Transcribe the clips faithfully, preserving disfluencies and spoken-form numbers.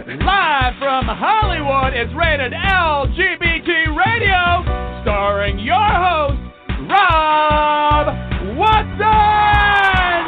Live from Hollywood, it's Rated L G B T Radio, starring your host, Rob Watson!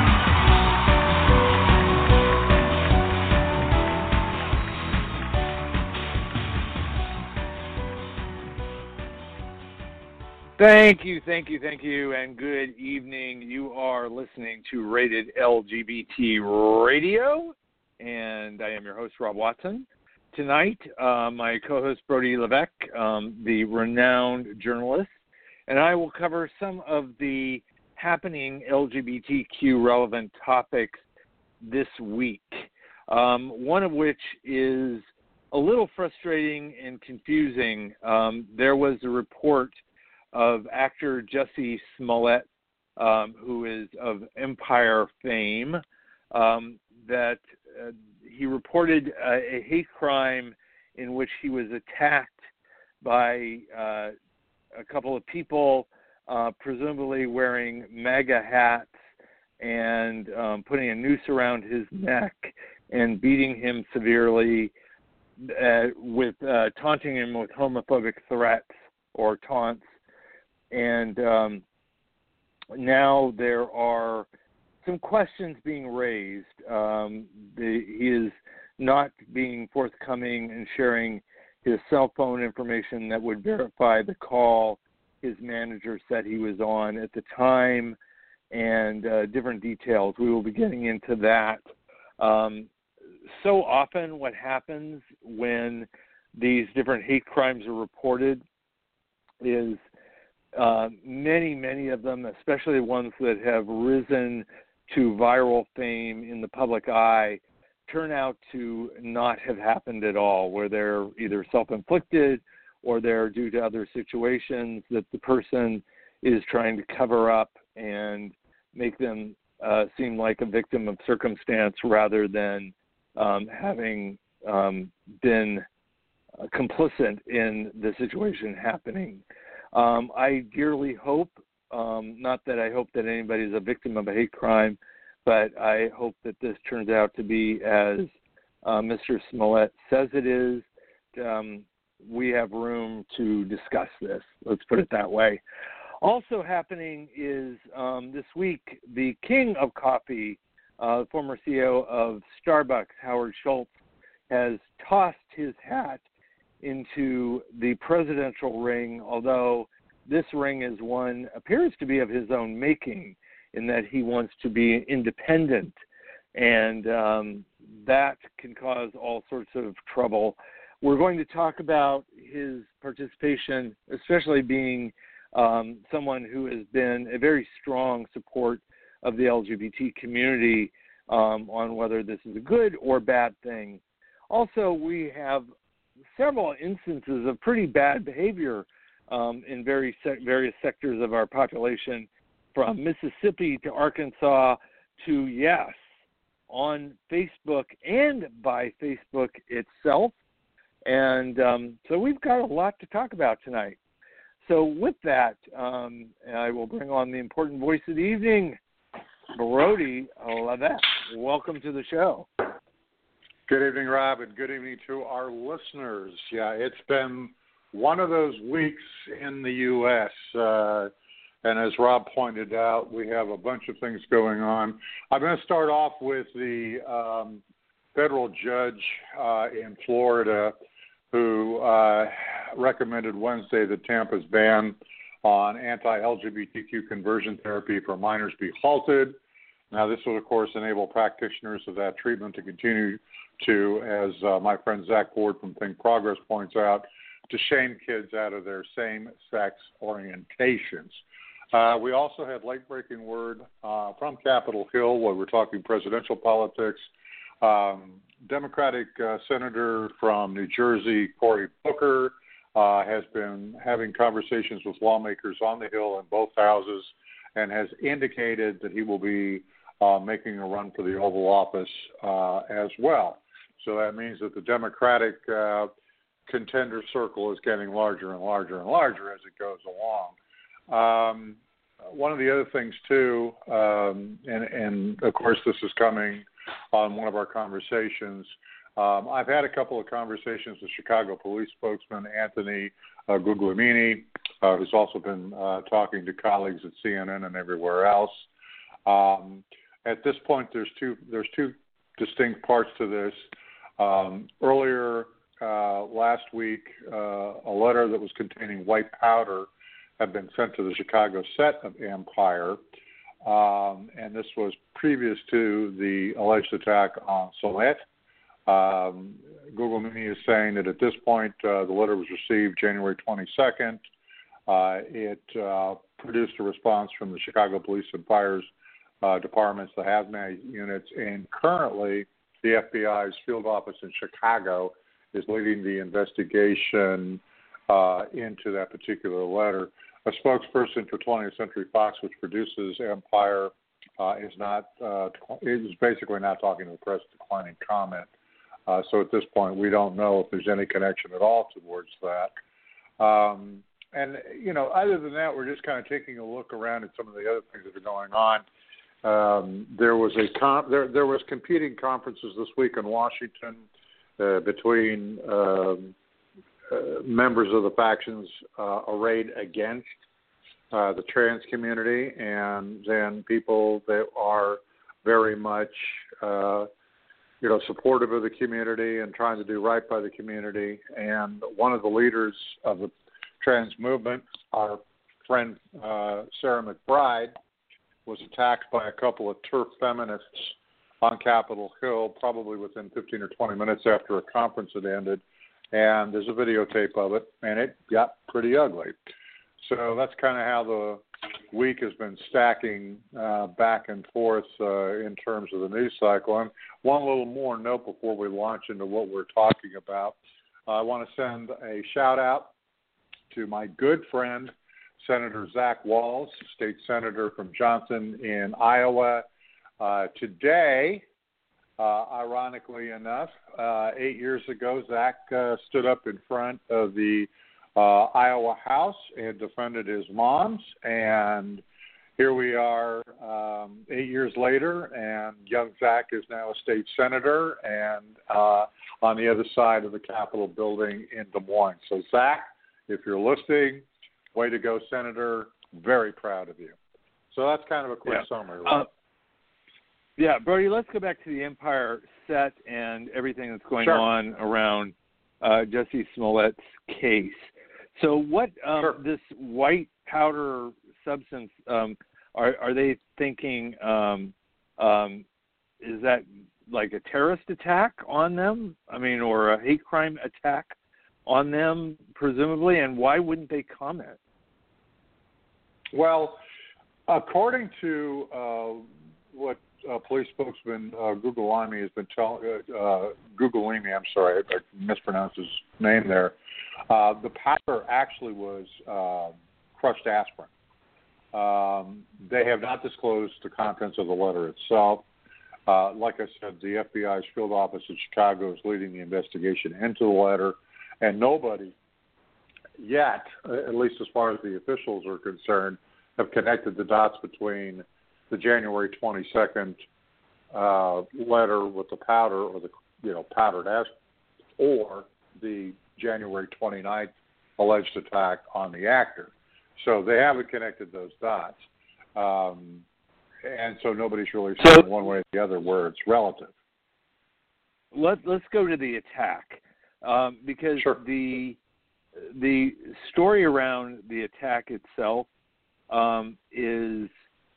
Thank you, thank you, thank you, and good evening. You are listening to Rated L G B T Radio, and I am your host, Rob Watson. Tonight, uh, my co-host, Brody Levesque, um, the renowned journalist, and I will cover some of the happening L G B T Q-relevant topics this week, um, one of which is a little frustrating and confusing. Um, there was a report of actor Jussie Smollett, um, who is of Empire fame, um, that uh, he reported uh, a hate crime in which he was attacked by uh, a couple of people, uh, presumably wearing MAGA hats and um, putting a noose around his neck and beating him severely, uh, with uh, taunting him with homophobic threats or taunts. And um, now there are some questions being raised. Um, the, he is not being forthcoming and sharing his cell phone information that would verify the call his manager said he was on at the time, and uh, different details. We will be getting into that. Um, so often what happens when these different hate crimes are reported is Uh, many, many of them, especially ones that have risen to viral fame in the public eye, turn out to not have happened at all, where they're either self-inflicted or they're due to other situations that the person is trying to cover up and make them uh, seem like a victim of circumstance rather than um, having um, been uh, complicit in the situation happening. Um, I dearly hope, um, not that I hope that anybody is a victim of a hate crime, but I hope that this turns out to be as uh, Mister Smollett says it is. Um, we have room to discuss this. Let's put it that way. Also happening is um, this week, the king of coffee, uh, former C E O of Starbucks, Howard Schultz, has tossed his hat into the presidential ring, although this ring is one, appears to be of his own making, in that he wants to be independent, and um, that can cause all sorts of trouble. We're going to talk about his participation, especially being um, someone who has been a very strong support of the L G B T community, um, on whether this is a good or bad thing. Also, we have several instances of pretty bad behavior um, in very se- various sectors of our population, from Mississippi to Arkansas to, yes, on Facebook and by Facebook itself. And um, so we've got a lot to talk about tonight. So with that, um, I will bring on the important voice of the evening, Brody Levesque. Welcome to the show. Good evening, Rob, and good evening to our listeners. Yeah, it's been one of those weeks in the U S, uh, and as Rob pointed out, we have a bunch of things going on. I'm going to start off with the um, federal judge uh, in Florida who uh, recommended Wednesday that Tampa's ban on anti-L G B T Q conversion therapy for minors be halted. Now, this will, of course, enable practitioners of that treatment to continue to, as uh, my friend Zach Ford from Think Progress points out, to shame kids out of their same-sex orientations. Uh, we also had late-breaking word uh, from Capitol Hill, where we're talking presidential politics. Um, Democratic uh, Senator from New Jersey, Cory Booker, uh, has been having conversations with lawmakers on the Hill in both houses and has indicated that he will be uh, making a run for the Oval Office uh, as well. So that means that the Democratic uh, contender circle is getting larger and larger and larger as it goes along. Um, one of the other things, too, um, and, and, of course, this is coming on one of our conversations, Um, I've had a couple of conversations with Chicago police spokesman Anthony uh, Guglielmini, uh, who's also been uh, talking to colleagues at C N N and everywhere else. Um, at this point, there's two there's two distinct parts to this. Um, earlier uh, last week, uh, a letter that was containing white powder had been sent to the Chicago set of Empire, um, and this was previous to the alleged attack on Solette. Um, Guglielmini is saying that at this point, uh, the letter was received January twenty-second. Uh, it uh, produced a response from the Chicago Police and Fires uh, departments, the hazmat units, and currently the F B I's field office in Chicago is leading the investigation uh, into that particular letter. A spokesperson for twentieth Century Fox, which produces Empire, uh, is not uh, is basically not talking to the press, declining comment. Uh, so at this point, we don't know if there's any connection at all towards that. Um, and, you know, other than that, we're just kind of taking a look around at some of the other things that are going on. Um, there was a com- there there was competing conferences this week in Washington uh, between um, uh, members of the factions uh, arrayed against uh, the trans community, and then people that are very much uh, you know, supportive of the community and trying to do right by the community. And one of the leaders of the trans movement, our friend uh, Sarah McBride, was attacked by a couple of TERF feminists on Capitol Hill, probably within fifteen or twenty minutes after a conference had ended. And there's a videotape of it, and it got pretty ugly. So that's kind of how the week has been stacking uh, back and forth uh, in terms of the news cycle. And one little more note before we launch into what we're talking about. Uh, I want to send a shout-out to my good friend, Senator Zach Walz, state senator from Johnson in Iowa. Uh, today, uh, ironically enough, uh, eight years ago, Zach uh, stood up in front of the Uh, Iowa House and defended his moms, and here we are um, eight years later, and young Zach is now a state senator and uh, on the other side of the Capitol building in Des Moines. So, Zach, if you're listening, way to go, Senator. Very proud of you. So that's kind of a quick yeah. summary. Right? Uh, yeah, Brody, let's go back to the Empire set and everything that's going sure. on around uh, Jussie Smollett's case. So what um, sure. this white powder substance, um, are, are they thinking, um, um, is that like a terrorist attack on them? I mean, or a hate crime attack on them, presumably, and why wouldn't they comment? Well, according to uh, what uh, police spokesman uh, Guglielmini has been telling, uh, uh, Guglielmini, I'm sorry, I, I mispronounced his name there. Uh, the powder actually was uh, crushed aspirin. Um, they have not disclosed the contents of the letter itself. Uh, like I said, the F B I's field office in Chicago is leading the investigation into the letter, and nobody yet, at least as far as the officials are concerned, have connected the dots between the January twenty-second uh, letter with the powder, or the you know powdered aspirin, or the January twenty-ninth alleged attack on the actor. So they haven't connected those dots. Um, and so nobody's really saying so, one way or the other where it's relative. Let, let's go to the attack, um, because sure. the the story around the attack itself um, is,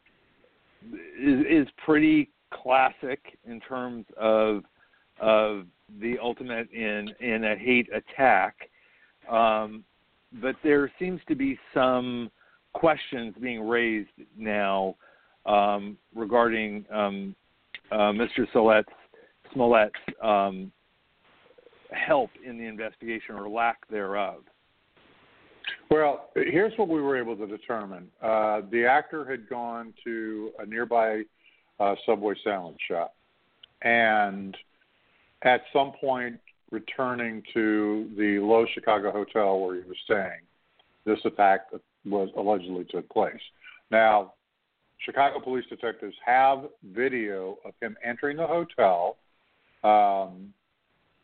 is is pretty classic in terms of of the ultimate in, in a hate attack, um, but there seems to be some questions being raised now um, regarding um, uh, Mister Smollett's, Smollett's um, help in the investigation or lack thereof. Well, here's what we were able to determine. Uh, the actor had gone to a nearby uh, Subway sandwich shop, and at some point returning to the Lowe Chicago Hotel where he was staying, this attack was allegedly took place. Now, Chicago police detectives have video of him entering the hotel, um,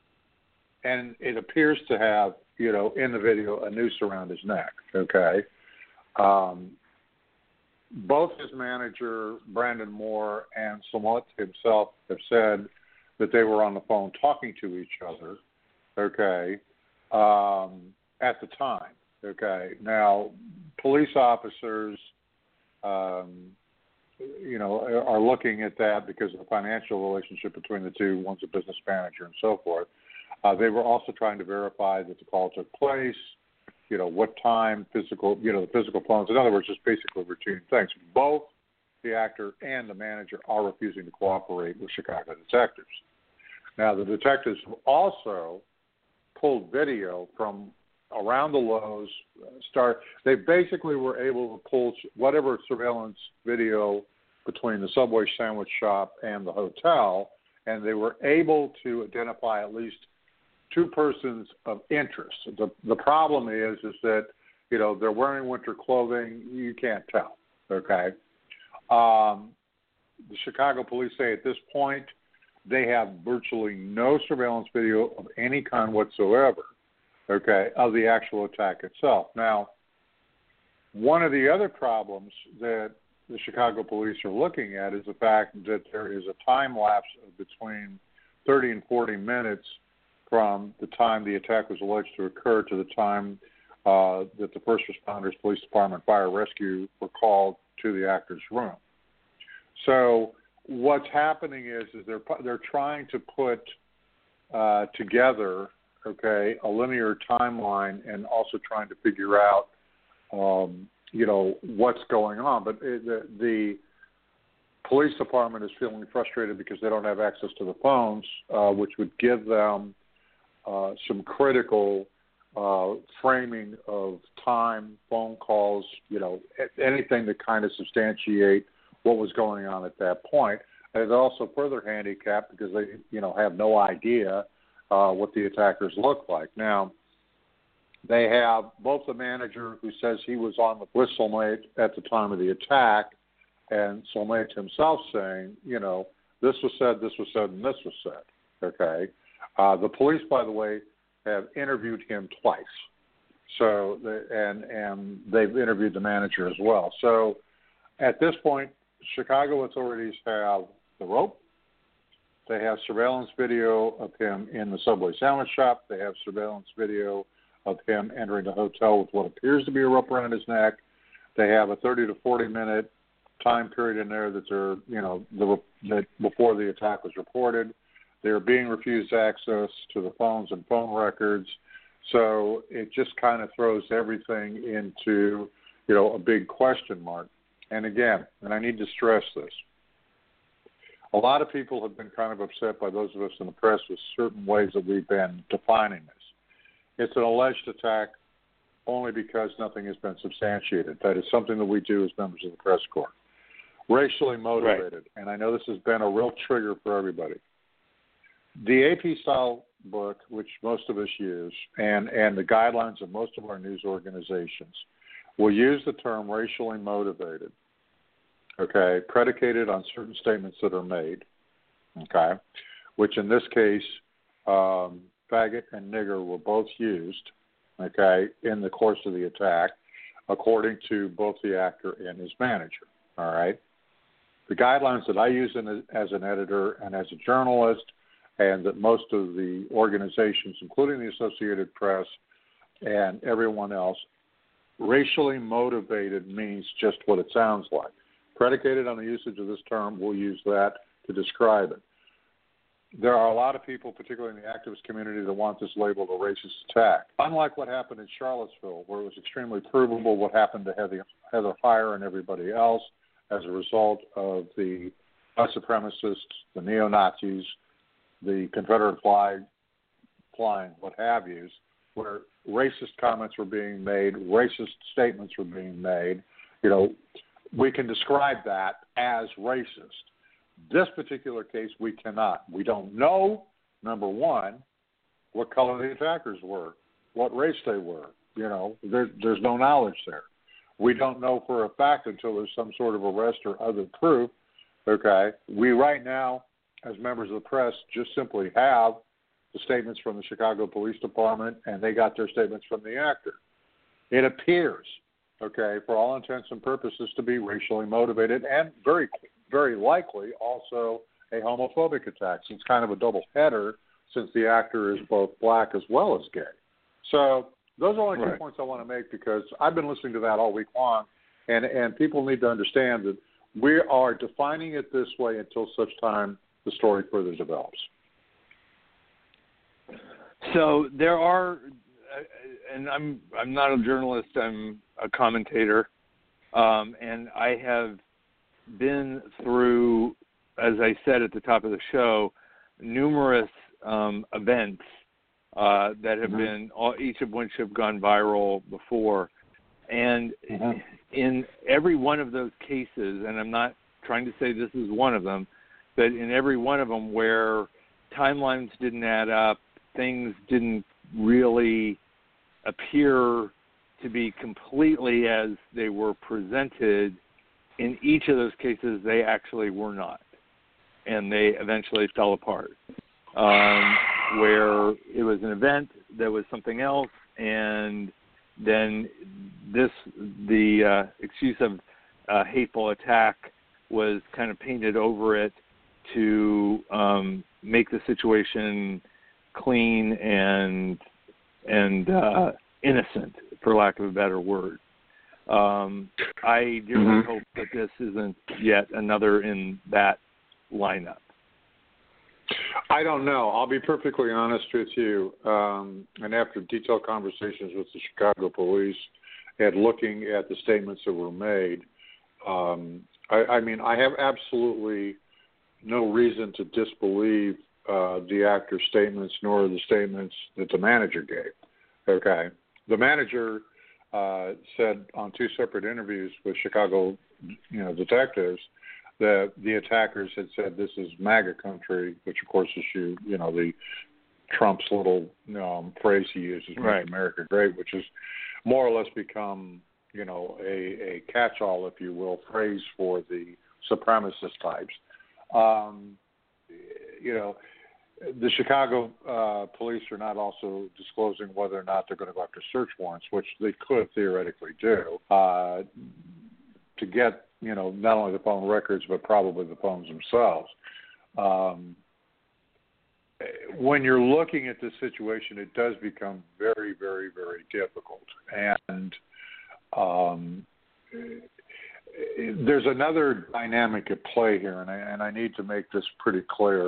and it appears to have, you know, in the video, a noose around his neck, okay? Um, both his manager, Brandon Moore, and Smollett himself have said that they were on the phone talking to each other, okay, um, at the time, okay? Now, police officers, um, you know, are looking at that because of the financial relationship between the two. One's a business manager and so forth. Uh, they were also trying to verify that the call took place, you know, what time, physical, you know, the physical phones. In other words, just basically routine things. Both the actor and the manager are refusing to cooperate with Chicago detectives. Now, the detectives also pulled video from around the Lowe's. Start. They basically were able to pull whatever surveillance video between the Subway sandwich shop and the hotel, and they were able to identify at least two persons of interest. The the problem is is that, you know, they're wearing winter clothing. You can't tell. Okay. Um, the Chicago police say at this point they have virtually no surveillance video of any kind whatsoever, okay, of the actual attack itself. Now, one of the other problems that the Chicago police are looking at is the fact that there is a time lapse of between thirty and forty minutes from the time the attack was alleged to occur to the time uh, that the first responders, police department, fire rescue were called to the actor's room. So what's happening is, is they're they're trying to put uh, together, okay, a linear timeline and also trying to figure out, um, you know, what's going on. But it, the, the police department is feeling frustrated because they don't have access to the phones, uh, which would give them uh, some critical uh, framing of time, phone calls, you know, anything to kind of substantiate what was going on at that point. And it's also further handicapped because they, you know, have no idea uh, what the attackers look like. Now, they have both the manager who says he was on the with Smollett at the time of the attack, and Smollett himself saying, you know, this was said, this was said, and this was said. Okay. Uh, the police, by the way, have interviewed him twice. So, and and they've interviewed the manager as well. So, at this point, Chicago authorities have the rope. They have surveillance video of him in the Subway sandwich shop. They have surveillance video of him entering the hotel with what appears to be a rope around his neck. They have a thirty to forty minute time period in there that they're, you know, the, that before the attack was reported. They're being refused access to the phones and phone records. So it just kind of throws everything into, you know, a big question mark. And again, and I need to stress this, a lot of people have been kind of upset by those of us in the press with certain ways that we've been defining this. It's an alleged attack only because nothing has been substantiated. That is something that we do as members of the press corps. Racially motivated, right. And I know this has been a real trigger for everybody. The A P-style book, which most of us use, and, and the guidelines of most of our news organizations, will use the term racially motivated, okay, predicated on certain statements that are made, okay, which in this case, um, faggot and nigger were both used, okay, in the course of the attack, according to both the actor and his manager, all right? The guidelines that I use in, as an editor and as a journalist, and that most of the organizations, including the Associated Press and everyone else, racially motivated means just what it sounds like. Predicated on the usage of this term, we'll use that to describe it. There are a lot of people, particularly in the activist community, that want this labeled a racist attack. Unlike what happened in Charlottesville, where it was extremely provable what happened to Heather, Heather Heyer and everybody else as a result of the white supremacists, the neo-Nazis, the Confederate flag flying, what have yous, where racist comments were being made, racist statements were being made. You know, we can describe that as racist. This particular case, we cannot. We don't know, number one, what color the attackers were, what race they were. You know, there, there's no knowledge there. We don't know for a fact until there's some sort of arrest or other proof, okay? We right now, as members of the press, just simply have the statements from the Chicago Police Department, and they got their statements from the actor. It appears, okay, for all intents and purposes, to be racially motivated and very, very likely also a homophobic attack. So it's kind of a double header since the actor is both black as well as gay. So those are only two right. points I want to make because I've been listening to that all week long, and, and people need to understand that we are defining it this way until such time the story further develops. So there are, and I'm I'm not a journalist, I'm a commentator, um, and I have been through, as I said at the top of the show, numerous um, events uh, that have mm-hmm. been, all, each of which have gone viral before. And mm-hmm. in every one of those cases, and I'm not trying to say this is one of them, but in every one of them where timelines didn't add up, things didn't really appear to be completely as they were presented, in each of those cases, they actually were not. And they eventually fell apart. Um, where it was an event that was something else, and then this, the uh, excuse of uh, hateful attack was kind of painted over it to um, make the situation clean and and uh, innocent, for lack of a better word. Um, I dearly mm-hmm. hope that this isn't yet another in that lineup. I don't know. I'll be perfectly honest with you. Um, and after detailed conversations with the Chicago police and looking at the statements that were made, um, I, I mean, I have absolutely no reason to disbelieve uh, the actor's statements nor the statements that the manager gave. Okay. The manager uh, said on two separate interviews with Chicago, you know, detectives that the attackers had said this is MAGA country, which of course is you, you know, the Trump's little um, phrase he uses, right. "Make America Great," which has more or less become, you know, a, a catch-all, if you will, phrase for the supremacist types. Um, you know, the Chicago uh, police are not also disclosing whether or not they're going to go after search warrants, which they could theoretically do, uh, to get, you know, not only the phone records, but probably the phones themselves. Um, when you're looking at this situation, it does become very, very, very difficult. And um, there's another dynamic at play here, and I, and I need to make this pretty clear.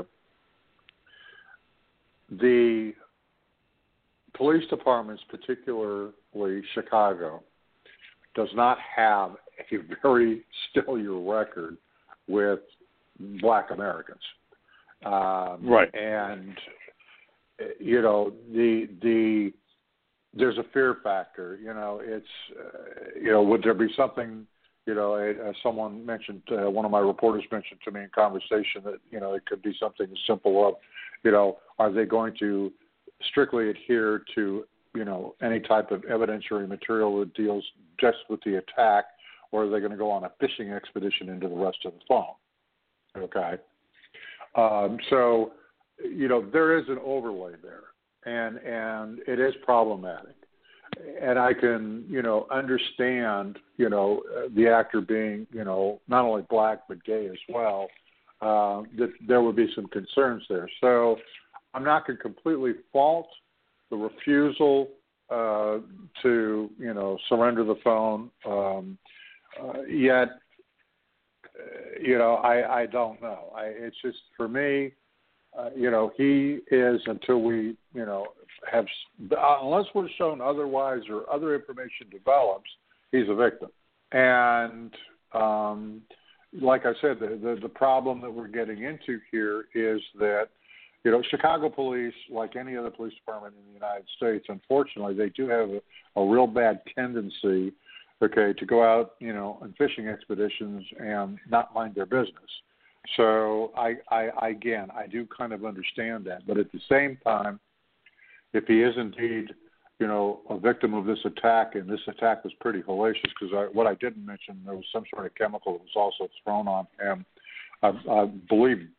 The police departments, particularly Chicago, does not have a very stellar record with Black Americans. Um, right. And, you know, the the there's a fear factor. You know, it's, uh, you know, would there be something, you know, uh, someone mentioned, uh, one of my reporters mentioned to me in conversation that, you know, it could be something as simple of, you know, are they going to strictly adhere to, you know, any type of evidentiary material that deals just with the attack, or are they going to go on a fishing expedition into the rest of the phone? Okay. Um, so, you know, there is an overlay there, and and it is problematic. And I can, you know, understand, you know, the actor being, you know, not only black but gay as well, uh, that there would be some concerns there. So I'm not going to completely fault the refusal uh, to, you know, surrender the phone. Um, uh, yet, uh, you know, I, I don't know. I, it's just, for me, uh, you know, he is, until we, you know, have, unless we're shown otherwise or other information develops, he's a victim. And um, like I said, the, the, the problem that we're getting into here is that, you know, Chicago police, like any other police department in the United States, unfortunately, they do have a, a real bad tendency, okay, to go out, you know, on fishing expeditions and not mind their business. So, I, I, again, I do kind of understand that. But at the same time, if he is indeed, you know, a victim of this attack, and this attack was pretty hellacious, because I, what I didn't mention, there was some sort of chemical that was also thrown on him. I, I believe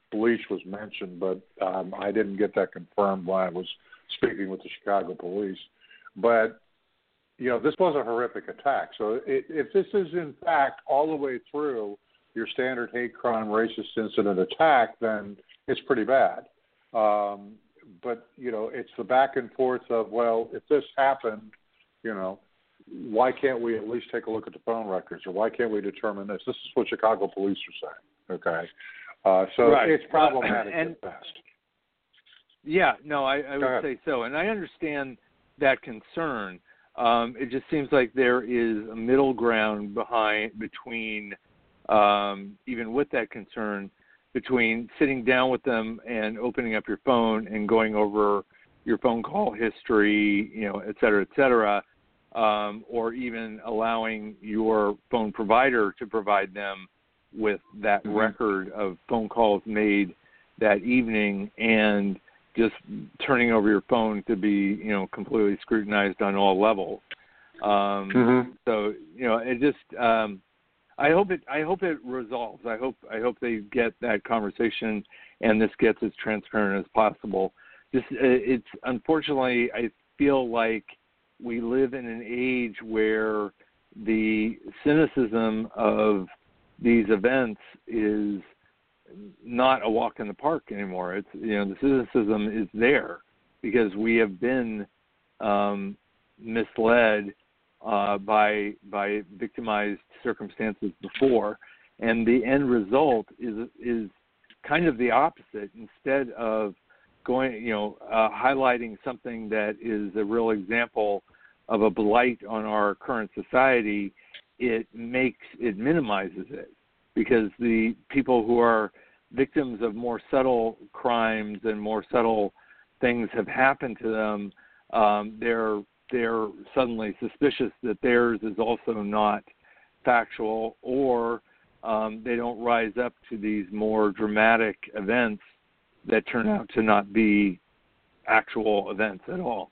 bleach was mentioned, but um, I didn't get that confirmed when I was speaking with the Chicago police. But, you know, this was a horrific attack. So it, if this is, in fact, all the way through your standard hate crime, racist incident attack, then it's pretty bad. Um, but, you know, it's the back and forth of, well, if this happened, you know, why can't we at least take a look at the phone records, or why can't we determine this? This is what Chicago police are saying, okay? Uh, so right. it's problematic uh, and, at best. Yeah, no, I, I would ahead. say so. And I understand that concern. Um, it just seems like there is a middle ground behind between, um, even with that concern, between sitting down with them and opening up your phone and going over your phone call history, you know, et cetera, et cetera, um, or even allowing your phone provider to provide them with that mm-hmm. record of phone calls made that evening, and just turning over your phone to be, you know, completely scrutinized on all levels. Um, mm-hmm. So, you know, it just, um, I hope it, I hope it resolves. I hope, I hope they get that conversation and this gets as transparent as possible. Just, it's unfortunately, I feel like we live in an age where the cynicism of these events is not a walk in the park anymore. It's, you know, the cynicism is there because we have been um, misled uh, by by victimized circumstances before, and the end result is is kind of the opposite. Instead of going, you know, uh, highlighting something that is a real example of a blight on our current society, it makes it minimizes it, because the people who are victims of more subtle crimes and more subtle things have happened to them, um, they're they're suddenly suspicious that theirs is also not factual, or um, they don't rise up to these more dramatic events that turn out to not be actual events at all.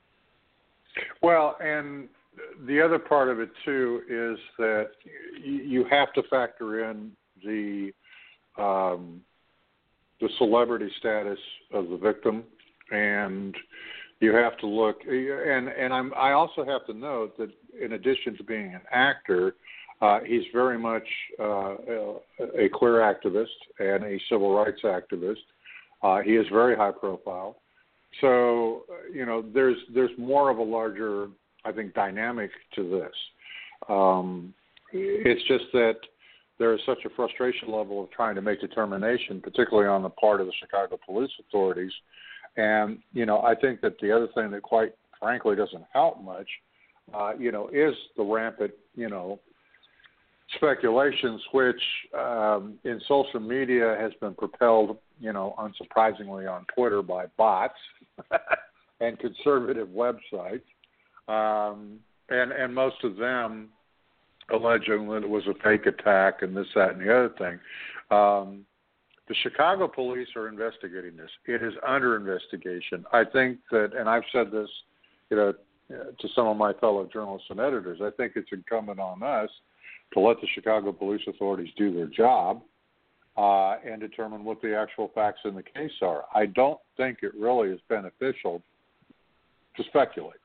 Well, and the other part of it, too, is that you have to factor in the um, the celebrity status of the victim, and you have to look, and, and I'm, I also have to note that in addition to being an actor, uh, he's very much uh, a queer activist and a civil rights activist. Uh, he is very high profile. So, you know, there's there's more of a larger, I think, dynamic to this. Um, it's just that there is such a frustration level of trying to make determination, particularly on the part of the Chicago police authorities. And, you know, I think that the other thing that quite frankly doesn't help much, uh, you know, is the rampant, you know, speculations, which um, in social media has been propelled, you know, unsurprisingly on Twitter by bots and conservative websites. Um, and, and most of them alleging that it was a fake attack and this, that, and the other thing. Um, the Chicago police are investigating this. It is under investigation. I think that, and I've said this, you know, to some of my fellow journalists and editors, I think it's incumbent on us to let the Chicago police authorities do their job uh, and determine what the actual facts in the case are. I don't think it really is beneficial to speculate.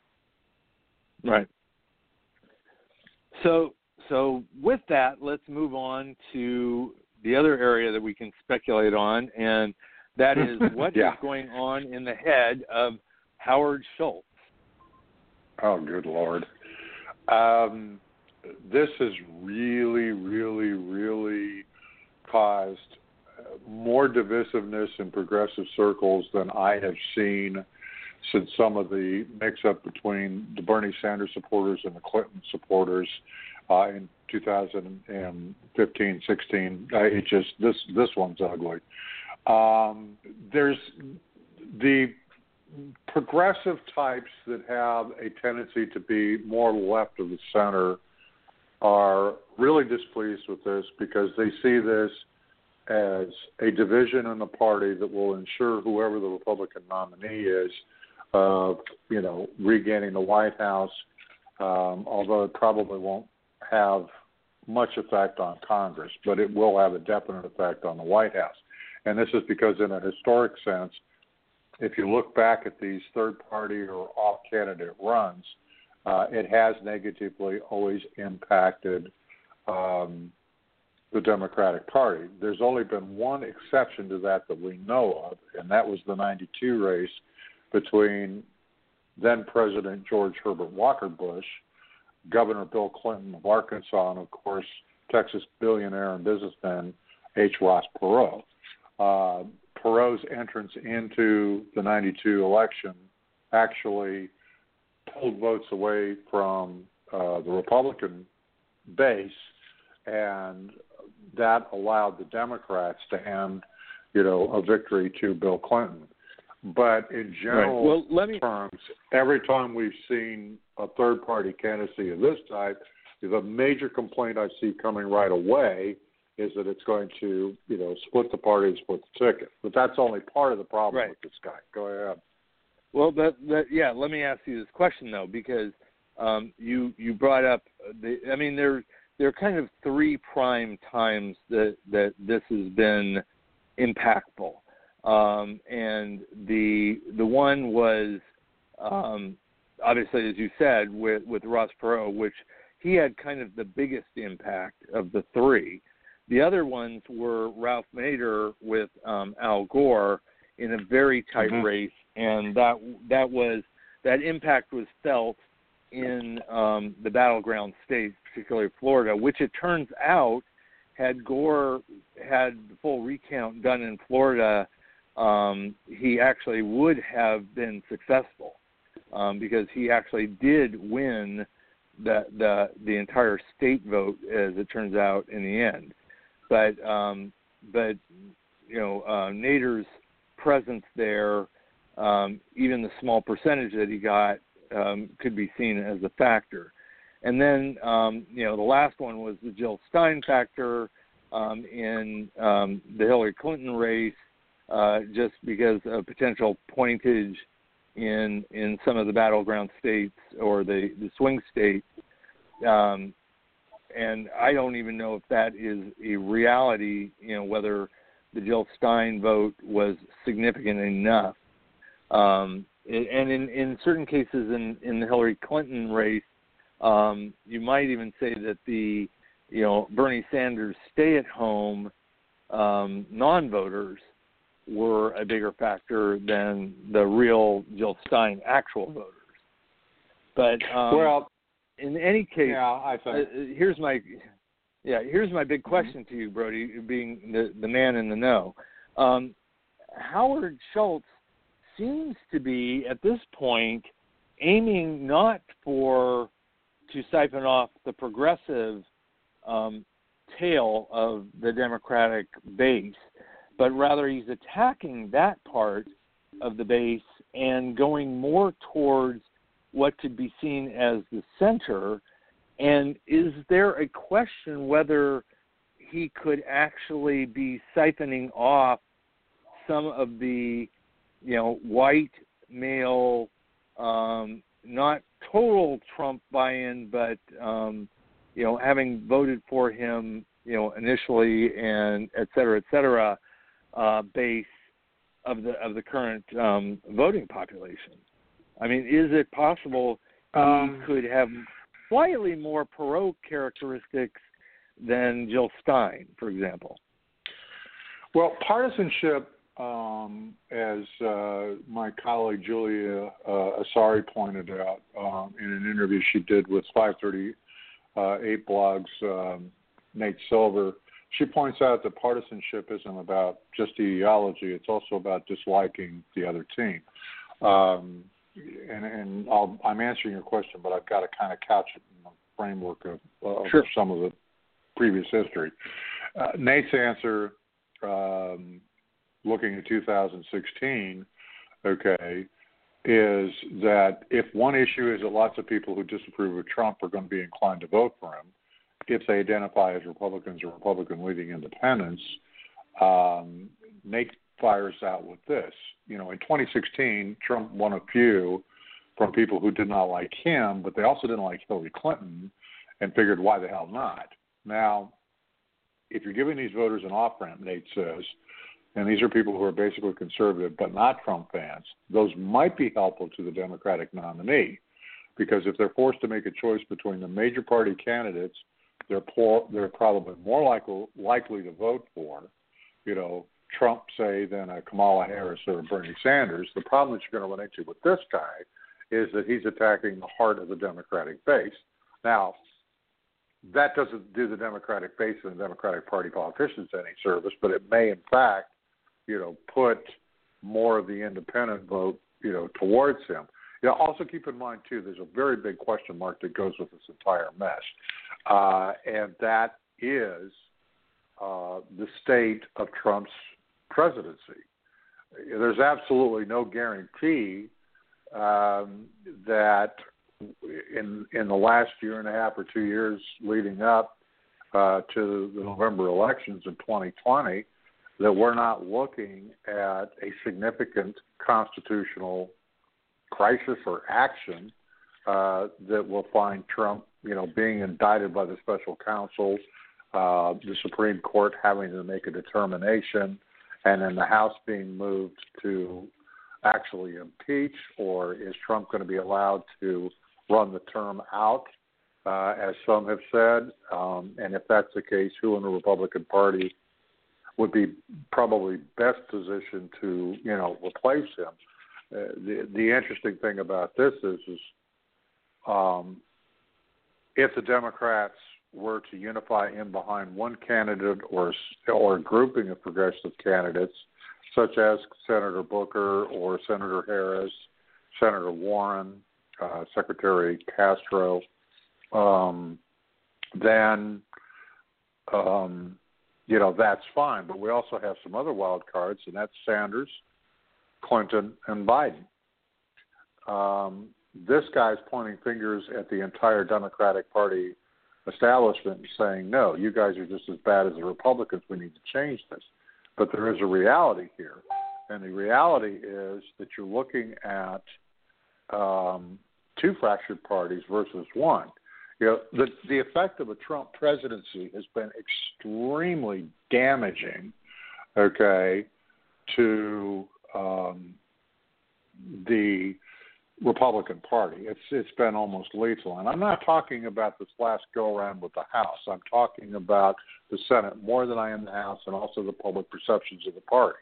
Right. So, so with that, let's move on to the other area that we can speculate on, and that is what yeah. is going on in the head of Howard Schultz. Oh, good Lord. Um, this has really, really, really caused more divisiveness in progressive circles than I have seen since some of the mix-up between the Bernie Sanders supporters and the Clinton supporters uh, in two thousand fifteen, sixteen. Uh, it just this this one's ugly. Um, there's the progressive types that have a tendency to be more left of the center are really displeased with this because they see this as a division in the party that will ensure whoever the Republican nominee is of, uh, you know, regaining the White House, um, although it probably won't have much effect on Congress, but it will have a definite effect on the White House. And this is because in a historic sense, if you look back at these third-party or off-candidate runs, uh, it has negatively always impacted um, the Democratic Party. There's only been one exception to that that we know of, and that was the ninety-two race between then-President George Herbert Walker Bush, Governor Bill Clinton of Arkansas, and, of course, Texas billionaire and businessman H. Ross Perot. Uh, Perot's entrance into the ninety-two election actually pulled votes away from uh, the Republican base, and that allowed the Democrats to hand, you know, a victory to Bill Clinton. But in general right. well, let me... terms, every time we've seen a third-party candidacy of this type, the major complaint I see coming right away is that it's going to, you know, split the party and split the ticket. But that's only part of the problem right. with this guy. Go ahead. Well, that, that, yeah, let me ask you this question, though, because um, you you brought up, the, I mean, there, there are kind of three prime times that, that this has been impactful. Um, and the the one was, um, obviously, as you said, with, with Ross Perot, which he had kind of the biggest impact of the three. The other ones were Ralph Nader with um, Al Gore in a very tight mm-hmm. race, and that that was that impact was felt in um, the battleground states, particularly Florida, which it turns out, had Gore had the full recount done in Florida, um, he actually would have been successful um, because he actually did win the the the entire state vote, as it turns out, in the end. But um, but you know uh, Nader's presence there, um, even the small percentage that he got, um, could be seen as a factor. And then um, you know the last one was the Jill Stein factor um, in um, the Hillary Clinton race, uh, just because of potential pointage in in some of the battleground states or the, the swing states. Um, and I don't even know if that is a reality, you know, whether the Jill Stein vote was significant enough. Um, and in, in certain cases in, in the Hillary Clinton race, um, you might even say that the, you know, Bernie Sanders stay-at-home um, non-voters were a bigger factor than the real Jill Stein actual voters. But um, well, in any case, yeah, I think. Uh, here's my yeah here's my big question mm-hmm. to you, Brody, being the, the man in the know. Um, Howard Schultz seems to be at this point aiming not for to siphon off the progressive um, tail of the Democratic base, but rather he's attacking that part of the base and going more towards what could be seen as the center. And is there a question whether he could actually be siphoning off some of the, you know, white male, um, not total Trump buy-in, but, um, you know, having voted for him, you know, initially and et cetera, et cetera, uh, base of the of the current um, voting population? I mean, is it possible um, he could have slightly more Perot characteristics than Jill Stein, for example? Well, partisanship, um, as uh, my colleague Julia uh, Asari pointed out um, in an interview she did with five thirty-eight Blogs, um, Nate Silver, she points out that partisanship isn't about just ideology. It's also about disliking the other team. Um, and and I'll, I'm answering your question, but I've got to kind of couch it in the framework of, of sure. some of the previous history. Uh, Nate's answer, um, looking at two thousand sixteen, okay, is that if one issue is that lots of people who disapprove of Trump are going to be inclined to vote for him, if they identify as Republicans or Republican-leaning independents, um, Nate fires out with this. You know, in twenty sixteen, Trump won a few from people who did not like him, but they also didn't like Hillary Clinton and figured, why the hell not? Now, if you're giving these voters an off-ramp, Nate says, and these are people who are basically conservative but not Trump fans, those might be helpful to the Democratic nominee, because if they're forced to make a choice between the major party candidates, they're poor, they're probably more likely likely to vote for, you know, Trump, say, than a Kamala Harris or a Bernie Sanders. The problem that you're going to run into with this guy is that he's attacking the heart of the Democratic base. Now, that doesn't do the Democratic base and the Democratic Party politicians any service, but it may, in fact, you know, put more of the independent vote, you know, towards him. You know, also keep in mind, too, there's a very big question mark that goes with this entire mess, uh, and that is uh, the state of Trump's presidency. There's absolutely no guarantee um, that in in the last year and a half or two years leading up uh, to the November elections in twenty twenty, that we're not looking at a significant constitutional crisis or action uh, that will find Trump, you know, being indicted by the special counsel, uh, the Supreme Court having to make a determination, and then the House being moved to actually impeach, or is Trump going to be allowed to run the term out, uh, as some have said? Um, and if that's the case, who in the Republican Party would be probably best positioned to, you know, replace him? Uh, the the interesting thing about this is, is um, if the Democrats were to unify in behind one candidate or or a grouping of progressive candidates, such as Senator Booker or Senator Harris, Senator Warren, uh, Secretary Castro, um, then um, you know, that's fine. But we also have some other wild cards, and that's Sanders, Clinton, and Biden. Um, this guy's pointing fingers at the entire Democratic Party establishment and saying, no, you guys are just as bad as the Republicans. We need to change this. But there is a reality here, and the reality is that you're looking at um, two fractured parties versus one. You know, the the effect of a Trump presidency has been extremely damaging, okay, to um, the Republican Party. It's it's been almost lethal. And I'm not talking about this last go-around with the House. I'm talking about the Senate more than I am the House, and also the public perceptions of the party.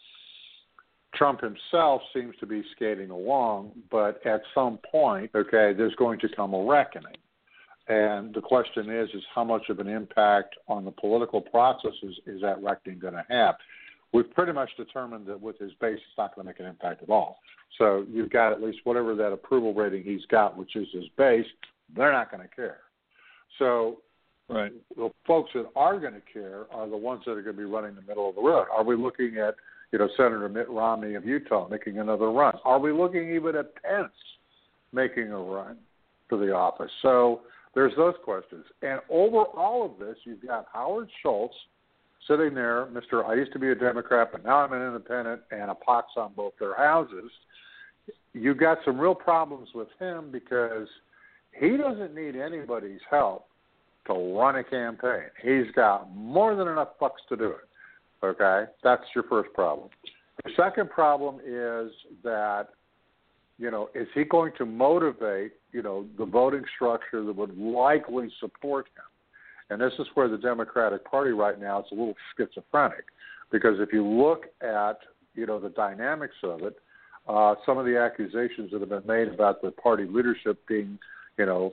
Trump himself seems to be skating along, but at some point, okay, there's going to come a reckoning. And the question is, is how much of an impact on the political processes is that reckoning going to have? We've pretty much determined that with his base, it's not going to make an impact at all. So you've got at least whatever that approval rating he's got, which is his base, they're not going to care. So right. The folks that are going to care are the ones that are going to be running the middle of the road. Are we looking at, you know, Senator Mitt Romney of Utah making another run? Are we looking even at Pence making a run for the office? So there's those questions. And over all of this, you've got Howard Schultz sitting there, Mister I used to be a Democrat, but now I'm an independent, and a pox on both their houses. You've got some real problems with him because he doesn't need anybody's help to run a campaign. He's got more than enough bucks to do it, okay? That's your first problem. The second problem is that, you know, is he going to motivate, you know, the voting structure that would likely support him? And this is where the Democratic Party right now is a little schizophrenic, because if you look at, you know, the dynamics of it, uh, some of the accusations that have been made about the party leadership being, you know,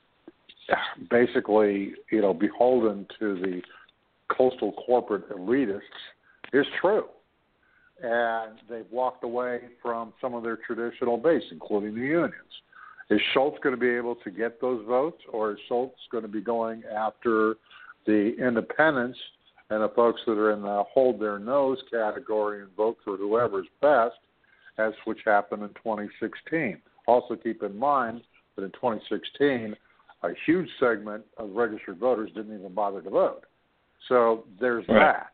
basically, you know, beholden to the coastal corporate elitists is true. And they've walked away from some of their traditional base, including the unions. Is Schultz going to be able to get those votes, or is Schultz going to be going after the independents and the folks that are in the hold their nose category and vote for whoever's best, as which happened in twenty sixteen? Also keep in mind that in twenty sixteen, a huge segment of registered voters didn't even bother to vote. So there's right. that.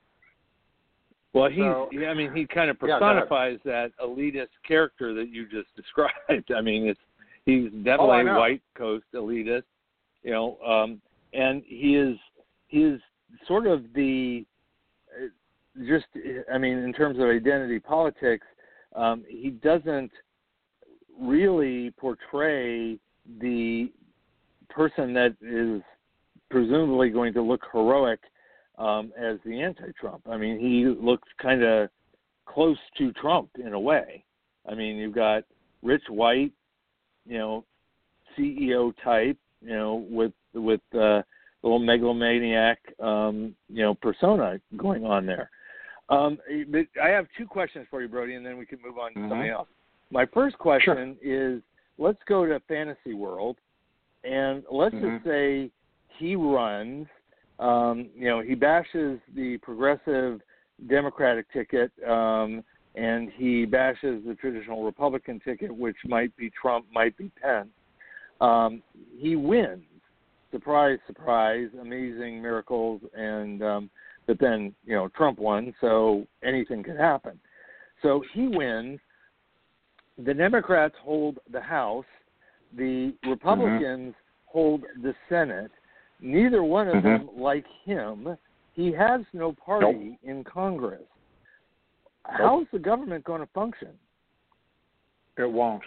Well, he, so, I mean, he kind of personifies yeah, that elitist character that you just described. I mean, it's he's definitely oh, white coast elitist, you know, um, and he is he is sort of the just, I mean, in terms of identity politics, um, he doesn't really portray the person that is presumably going to look heroic um, as the anti-Trump. I mean, he looks kind of close to Trump in a way. I mean, you've got rich white, you know, C E O type, you know, with with uh, a little megalomaniac, um, you know, persona going on there. Um, but I have two questions for you, Brody, and then we can move on to mm-hmm. something else. My first question sure. is, let's go to fantasy world, and let's mm-hmm. just say he runs, um, you know, he bashes the progressive Democratic ticket, um, and he bashes the traditional Republican ticket, which might be Trump, might be Pence. Um, he wins. Surprise, surprise, amazing miracles, and um, but then, you know, Trump won, so anything could happen. So he wins. The Democrats hold the House. The Republicans mm-hmm. hold the Senate. Neither one of mm-hmm. them like him. He has no party nope. in Congress. How is the government going to function? It won't.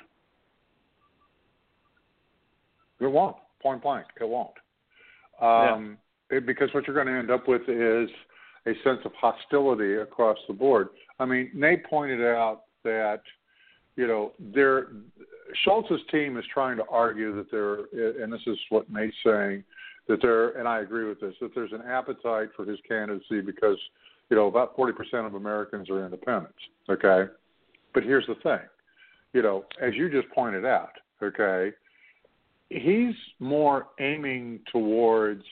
It won't. Point blank. It won't. Um, yeah. it, because what you're going to end up with is a sense of hostility across the board. I mean, Nate pointed out that, you know, there, Schultz's team is trying to argue that there, and this is what Nate's saying, that there, and I agree with this, that there's an appetite for his candidacy because, you know, about forty percent of Americans are independents, okay? But here's the thing, you know, as you just pointed out, okay, he's more aiming towards,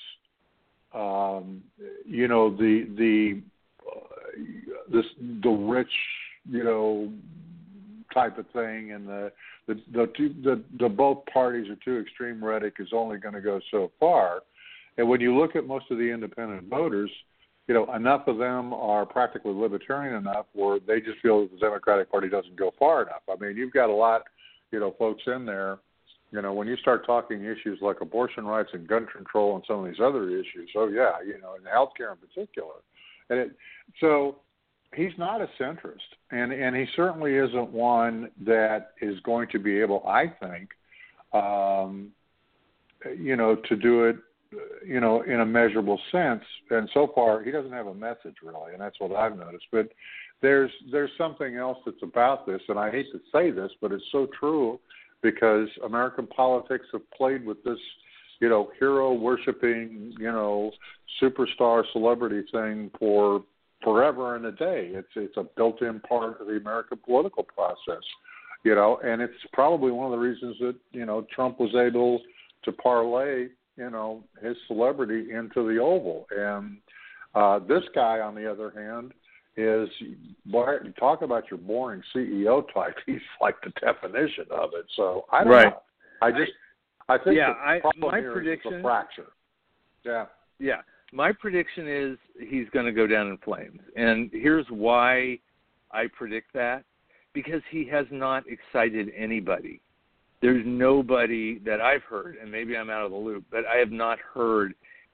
um, you know, the the uh, this the rich, you know, type of thing, and the the the, two, the the both parties are too extreme rhetoric is only going to go so far. And when you look at most of the independent voters, you know, enough of them are practically libertarian enough where they just feel that the Democratic Party doesn't go far enough. I mean, you've got a lot, you know, folks in there. You know, when you start talking issues like abortion rights and gun control and some of these other issues, oh yeah, you know, and healthcare in particular, and it, so he's not a centrist, and and he certainly isn't one that is going to be able, I think, um, you know, to do it, you know, in a measurable sense. And so far, he doesn't have a message really, and that's what I've noticed. But there's there's something else that's about this, and I hate to say this, but it's so true. Because American politics have played with this, you know, hero-worshiping, you know, superstar celebrity thing for forever and a day. It's it's a built-in part of the American political process, you know, and it's probably one of the reasons that, you know, Trump was able to parlay, you know, his celebrity into the Oval. And uh, this guy, on the other hand, is, boy, talk about your boring C E O type. He's like the definition of it. So I don't right. know. I just, I think yeah, the problem I, my here prediction, is a fracture. Yeah. Yeah. My prediction is he's going to go down in flames. And here's why I predict that. Because he has not excited anybody. There's nobody that I've heard, and maybe I'm out of the loop, but I have not heard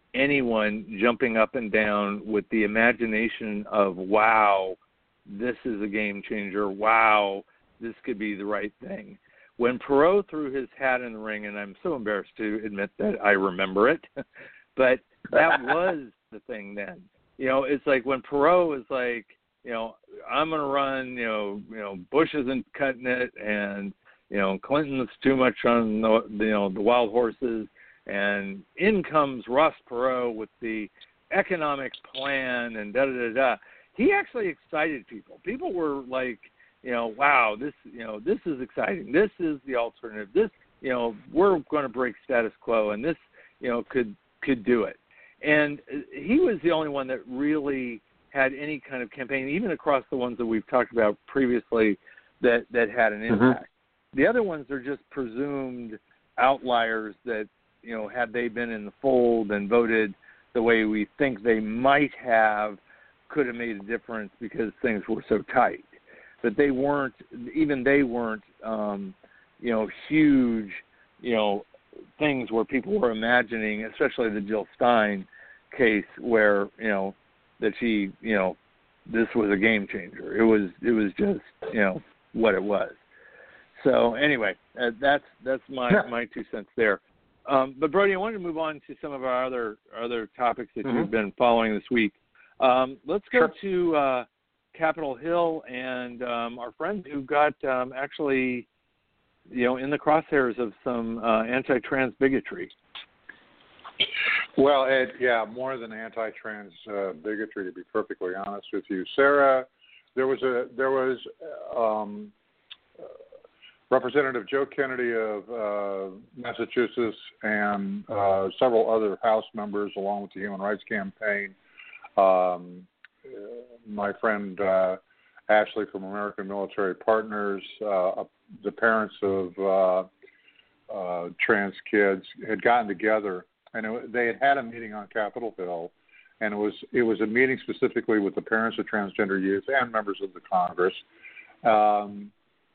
anyone jumping up and down with the imagination of, wow, this is a game changer. Wow, this could be the right thing. When Perot threw his hat in the ring, and I'm so embarrassed to admit that I remember it, but that was the thing then. You know, it's like when Perot was like, you know, I'm going to run, you know, you know, Bush isn't cutting it, and, you know, Clinton's too much on the, you know, the wild horses. And in comes Ross Perot with the economic plan and da-da-da-da. He actually excited people. People were like, you know, wow, this, you know, this is exciting. This is the alternative. This, you know, we're going to break status quo, and this, you know, could could do it. And he was the only one that really had any kind of campaign, even across the ones that we've talked about previously, that, that had an impact. Mm-hmm. The other ones are just presumed outliers that, you know, had they been in the fold and voted the way we think they might have, could have made a difference because things were so tight. But they weren't, even they weren't, um, you know, huge, you know, things where people were imagining, especially the Jill Stein case where, you know, that she, you know, this was a game changer. It was it was just, you know, what it was. So anyway, uh, that's that's my, yeah. my two cents there. Um, but Brody, I wanted to move on to some of our other other topics that mm-hmm. you've been following this week. Um, let's go sure. to uh, Capitol Hill and um, our friends who got um, actually, you know, in the crosshairs of some uh, anti-trans bigotry. Well, Ed, yeah, more than anti-trans uh, bigotry, to be perfectly honest with you, Sarah. There was a there was um, uh, Representative Joe Kennedy of uh, Massachusetts and uh, several other House members, along with the Human Rights Campaign. Um, uh, my friend uh, Ashley from American Military Partners, uh, the parents of uh, uh, trans kids, had gotten together, and it, they had had a meeting on Capitol Hill, and it was it was a meeting specifically with the parents of transgender youth and members of the Congress. Um,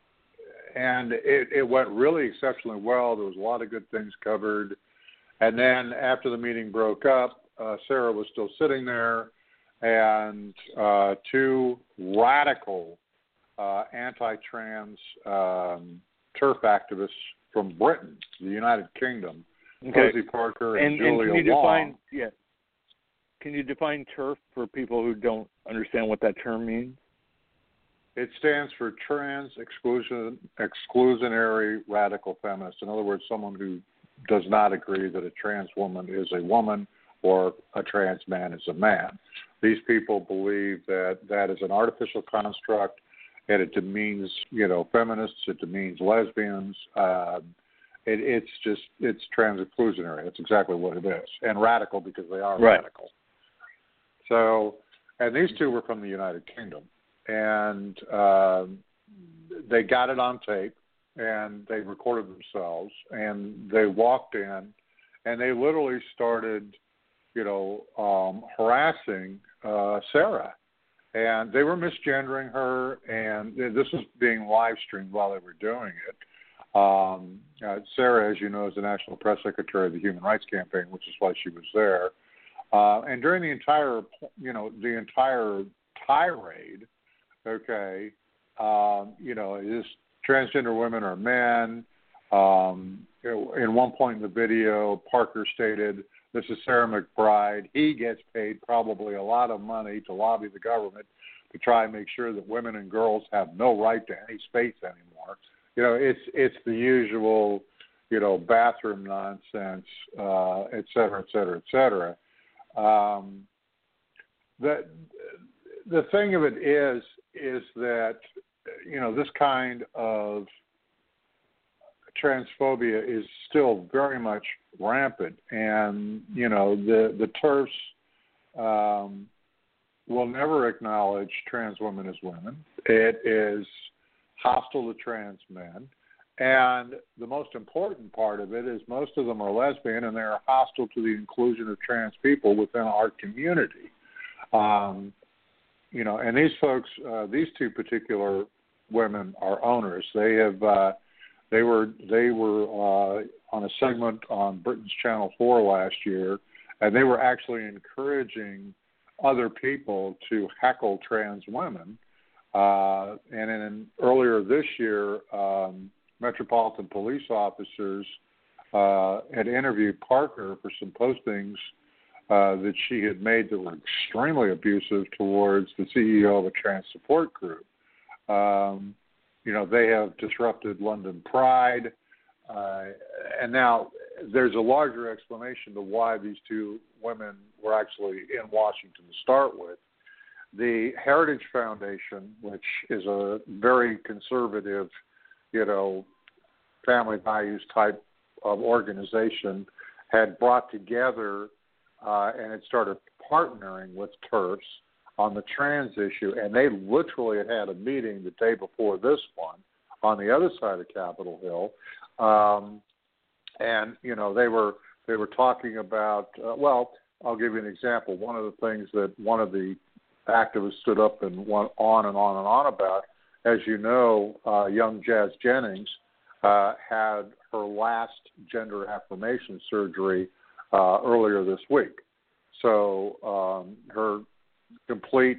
and it, it went really exceptionally well. There was a lot of good things covered. And then after the meeting broke up, uh, Sarah was still sitting there, and uh, two radical uh, anti-trans um, turf activists from Britain, the United Kingdom, Okay. Rosie Parker and, and, Julia and can you Wong. define, yeah, can you define TERF for people who don't understand what that term means? It stands for Trans Exclusion Exclusionary Radical Feminist. In other words, someone who does not agree that a trans woman is a woman or a trans man is a man. These people believe that that is an artificial construct, and it demeans, you know, feminists. It demeans lesbians. Uh, it, it's just it's trans exclusionary. That's exactly what it is, and radical because they are right. radical. So, and these two were from the United Kingdom. And uh, they got it on tape, and they recorded themselves, and they walked in, and they literally started, you know, um, harassing uh, Sarah. And they were misgendering her, and this was being live streamed while they were doing it. Um, uh, Sarah, as you know, is the National Press Secretary of the Human Rights Campaign, which is why she was there. Uh, and during the entire, you know, the entire tirade, okay, um, you know, this transgender women are men. Um, in one point in the video, Parker stated, "This is Sarah McBride. He gets paid probably a lot of money to lobby the government to try and make sure that women and girls have no right to any space anymore." You know, it's it's the usual, you know, bathroom nonsense, uh, et cetera, et cetera, et cetera. Um, the the thing of it is. is that, you know, this kind of transphobia is still very much rampant. And, you know, the, the TERFs um, will never acknowledge trans women as women. It is hostile to trans men. And the most important part of it is most of them are lesbian, and they're hostile to the inclusion of trans people within our community. Um, You know, and these folks, uh, these two particular women are owners. They have, uh, they were, they were uh, on a segment on Britain's Channel Four last year, and they were actually encouraging other people to heckle trans women. Uh, and then earlier this year, um, Metropolitan Police officers uh, had interviewed Parker for some postings Uh, that she had made that were extremely abusive towards the C E O of a trans support group. Um, you know, they have disrupted London Pride. Uh, and now there's a larger explanation to why these two women were actually in Washington to start with. The Heritage Foundation, which is a very conservative, you know, family values type of organization, had brought together Uh, and it started partnering with TERFs on the trans issue, and they literally had had a meeting the day before this one on the other side of Capitol Hill, um, and you know they were they were talking about. Uh, well, I'll give you an example. One of the things that one of the activists stood up and went on and on and on about, as you know, uh, young Jazz Jennings uh, had her last gender affirmation surgery Uh, earlier this week. So um, her complete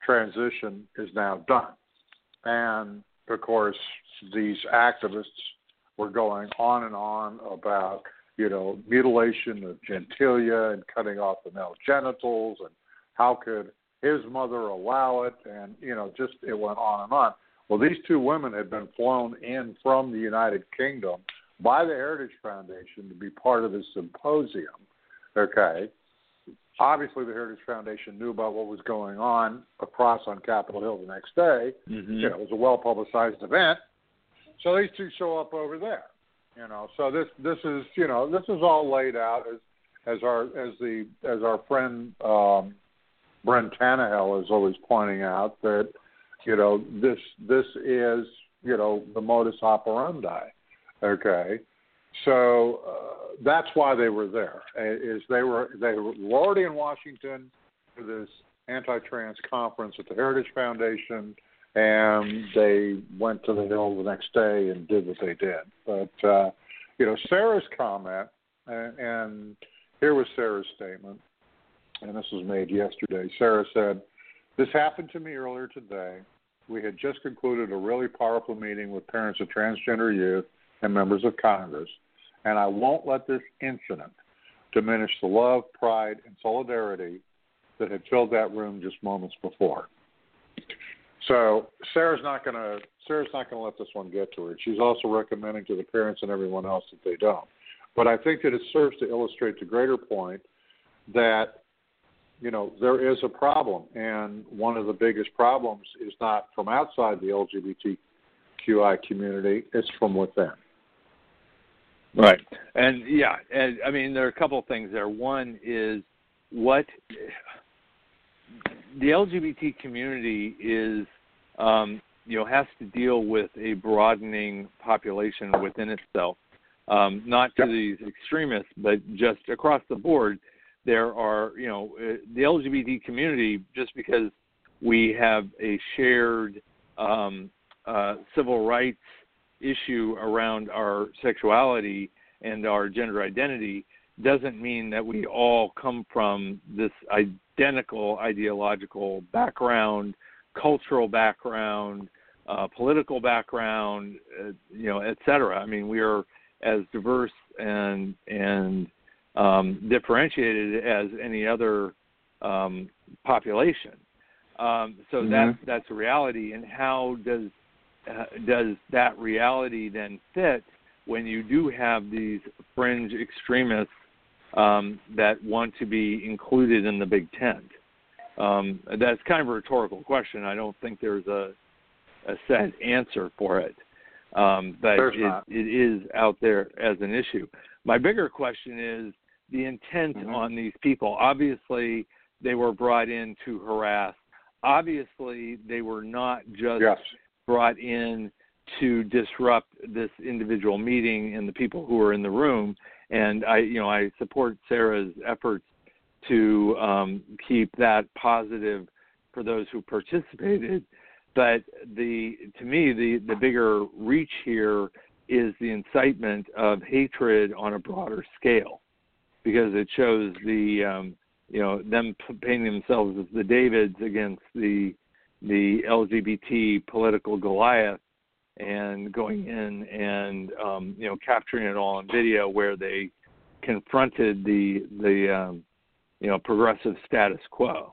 transition is now done. And, of course, these activists were going on and on about, you know, mutilation of genitalia and cutting off the male genitals and how could his mother allow it, and, you know, just it went on and on. Well, these two women had been flown in from the United Kingdom by the Heritage Foundation to be part of this symposium, okay? Obviously, the Heritage Foundation knew about what was going on across on Capitol Hill the next day. Mm-hmm. You know, it was a well-publicized event. So these two show up over there, you know. So this this is, you know, this is all laid out as as our as the as our friend um, Brent Tannehill is always pointing out that, you know, this this is, you know, the modus operandi. Okay, so uh, that's why they were there. Is they were they were already in Washington for this anti-trans conference at the Heritage Foundation, and they went to the Hill the next day and did what they did. But uh, you know, Sarah's comment, and, and here was Sarah's statement, and this was made yesterday. Sarah said, "This happened to me earlier today. We had just concluded a really powerful meeting with parents of transgender youth and members of Congress, and I won't let this incident diminish the love, pride, and solidarity that had filled that room just moments before." So Sarah's not going to Sarah's not going to let this one get to her. She's also recommending to the parents and everyone else that they don't. But I think that it serves to illustrate the greater point that, you know, there is a problem, and one of the biggest problems is not from outside the L G B T Q I community; it's from within. Right. And, yeah, and I mean, there are a couple of things there. One is what the L G B T community is, um, you know, has to deal with a broadening population within itself, um, not to these extremists, but just across the board. There are, you know, the L G B T community, just because we have a shared um, uh, civil rights issue around our sexuality and our gender identity, doesn't mean that we all come from this identical ideological background, cultural background, uh, political background, uh, you know, et cetera. I mean, we are as diverse and and um, differentiated as any other um, population. Um, so mm-hmm. that's that's a reality. And how does uh, does that reality then fit when you do have these fringe extremists um, that want to be included in the big tent? Um, that's kind of a rhetorical question. I don't think there's a, a set answer for it, um, but it, it is out there as an issue. My bigger question is the intent mm-hmm. on these people. Obviously, they were brought in to harass. Obviously, they were not just yes. brought in to disrupt this individual meeting and the people who are in the room. And I, you know, I support Sarah's efforts to um, keep that positive for those who participated. But the, to me, the, the bigger reach here is the incitement of hatred on a broader scale, because it shows the, um, you know, them painting themselves as the Davids against the the L G B T political Goliath, and going in and um, you know, capturing it all on video, where they confronted the the um, you know, progressive status quo,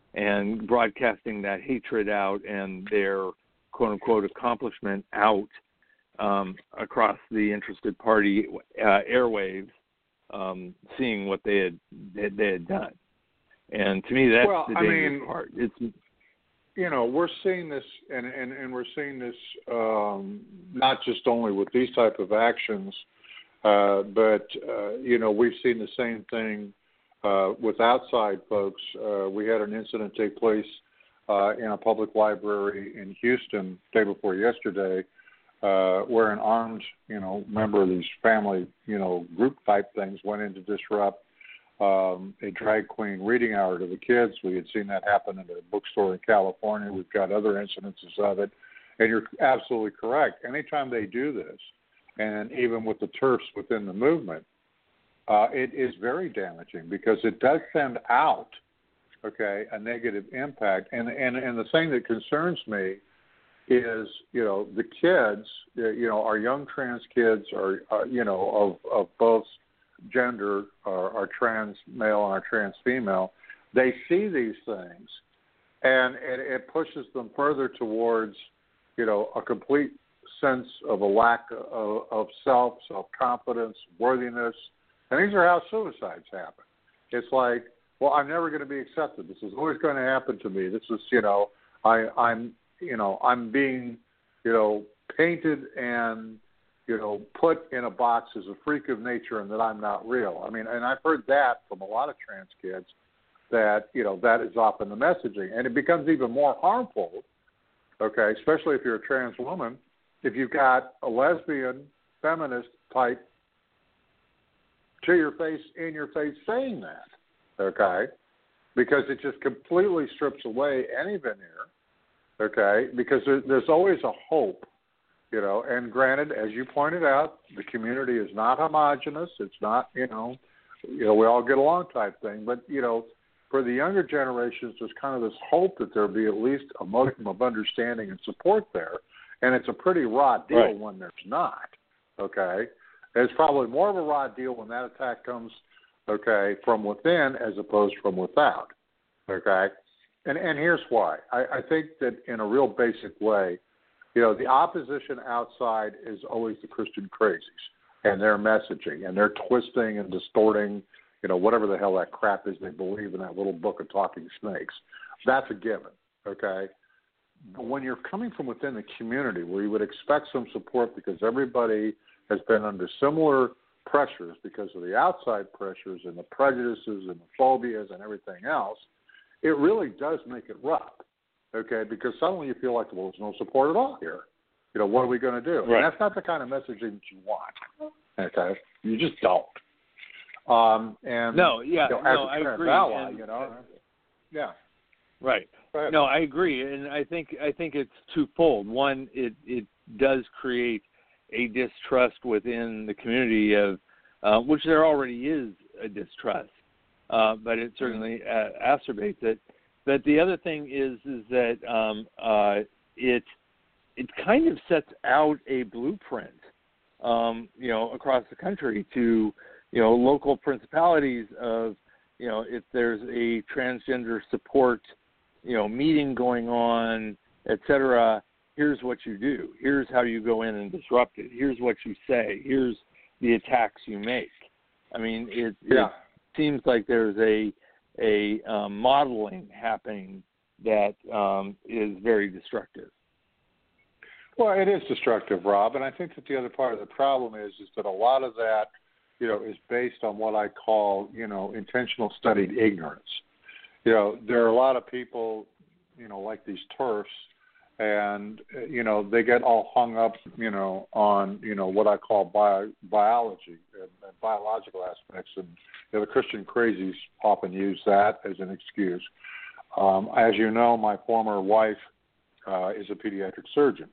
and broadcasting that hatred out and their quote unquote accomplishment out um, across the interested party uh, airwaves, um, seeing what they had they had done. And to me, that's well, the dangerous I mean, part. It's, you know, we're seeing this, and, and, and we're seeing this um, not just only with these type of actions, uh, but, uh, you know, we've seen the same thing uh, with outside folks. Uh, we had an incident take place uh, in a public library in Houston the day before yesterday, uh, where an armed, you know, member of these family, you know, group type things went in to disrupt Um, a drag queen reading hour to the kids. We had seen that happen in a bookstore in California. We've got other incidences of it. And you're absolutely correct. Anytime they do this, and even with the TERFs within the movement, uh, it is very damaging, because it does send out okay, a negative impact. And and and the thing that concerns me is, you know, the kids, you know, our young trans kids are, uh, you know, of of both gender, our, our trans male and our trans female, they see these things, and it, it pushes them further towards, you know, a complete sense of a lack of, of self, self-confidence, worthiness, and these are how suicides happen. It's like, well, I'm never going to be accepted. This is always going to happen to me. This is, you know, I, I'm, you know, I'm being, you know, painted and, you know, put in a box as a freak of nature and that I'm not real. I mean, and I've heard that from a lot of trans kids that, you know, that is often the messaging. And it becomes even more harmful, okay, especially if you're a trans woman, if you've got a lesbian, feminist type to your face, in your face saying that, okay, because it just completely strips away any veneer, okay, because there, there's always a hope. You know, and granted, as you pointed out, the community is not homogenous. It's not, you know, you know, we all get along type thing. But, you know, for the younger generations, there's kind of this hope that there'll be at least a modicum of understanding and support there. And it's a pretty raw deal right. when there's not, okay? It's probably more of a raw deal when that attack comes, okay, from within as opposed from without, okay? And and here's why. I, I think that in a real basic way, you know, the opposition outside is always the Christian crazies and their messaging, and they're twisting and distorting, you know, whatever the hell that crap is they believe in that little book of talking snakes. That's a given, okay? But when you're coming from within the community where you would expect some support because everybody has been under similar pressures because of the outside pressures and the prejudices and the phobias and everything else, it really does make it rough. Okay, because suddenly you feel like, well, there's no support at all here. You know, what are we going to do? Right. And that's not the kind of messaging that you want. Okay, you just don't. Um, and no, yeah, you know, no, as a I trans agree. ally, and, you know, yeah, right. No, I agree, and I think I think it's twofold. One, it it does create a distrust within the community of, uh, which there already is a distrust, uh, but it certainly uh, exacerbates it. But the other thing is is that um, uh, it it kind of sets out a blueprint, um, you know, across the country to, you know, local principalities of, you know, if there's a transgender support, you know, meeting going on, et cetera, here's what you do. Here's how you go in and disrupt it. Here's what you say. Here's the attacks you make. I mean, it, yeah. it seems like there's a a um, modeling happening that um, is very destructive. Well, it is destructive, Rob, and I think that the other part of the problem is is that a lot of that, you know, is based on what I call, you know, intentional studied ignorance. You know, there are a lot of people, you know, like these TERFs, and, you know, they get all hung up, you know, on, you know, what I call bio, biology and, and biological aspects. And, you know, the Christian crazies often use that as an excuse. Um, as you know, my former wife uh, is a pediatric surgeon.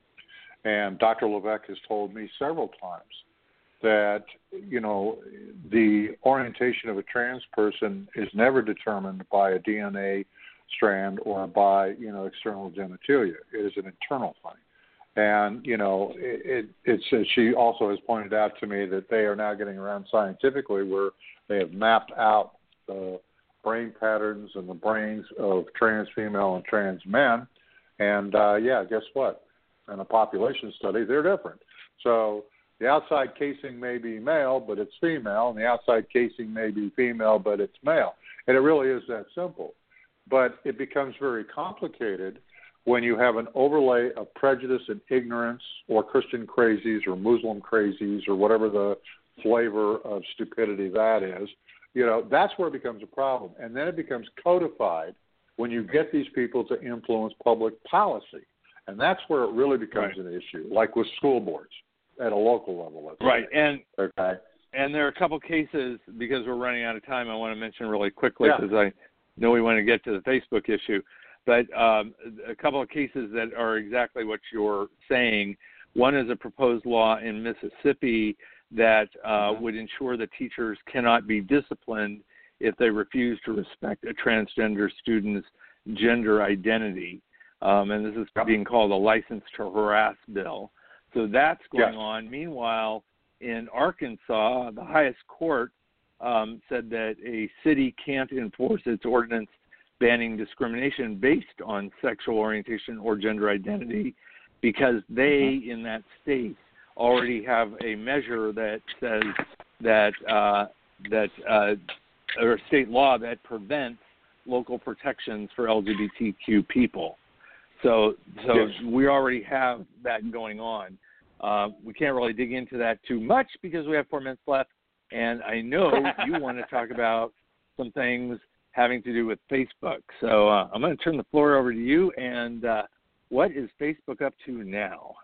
And Doctor Levesque has told me several times that, you know, the orientation of a trans person is never determined by a D N A strand or by, you know, external genitalia. It is an internal thing. And, you know, it, it, it's, she also has pointed out to me that they are now getting around scientifically where they have mapped out the brain patterns and the brains of trans female and trans men. And, uh, yeah, guess what? In a population study, they're different. So the outside casing may be male, but it's female, and the outside casing may be female, but it's male. And it really is that simple. But it becomes very complicated when you have an overlay of prejudice and ignorance or Christian crazies or Muslim crazies or whatever the flavor of stupidity that is. You know, that's where it becomes a problem. And then it becomes codified when you get these people to influence public policy. And that's where it really becomes right. an issue, like with school boards at a local level. Let's right. say. And okay. And there are a couple cases, because we're running out of time, I want to mention really quickly because yeah. I know we want to get to the Facebook issue. But um, a couple of cases that are exactly what you're saying. One is a proposed law in Mississippi that uh, mm-hmm. would ensure that teachers cannot be disciplined if they refuse to respect a transgender student's gender identity. Um, and this is being called a license to harass bill. So that's going yes. on. Meanwhile, in Arkansas, the highest court um, said that a city can't enforce its ordinance banning discrimination based on sexual orientation or gender identity because they, mm-hmm. in that state, already have a measure that says that uh, that uh, or state law that prevents local protections for L G B T Q people. So, so yes. we already have that going on. Uh, we can't really dig into that too much because we have four minutes left, and I know you want to talk about some things having to do with Facebook. So uh, I'm going to turn the floor over to you, and uh, what is Facebook up to now?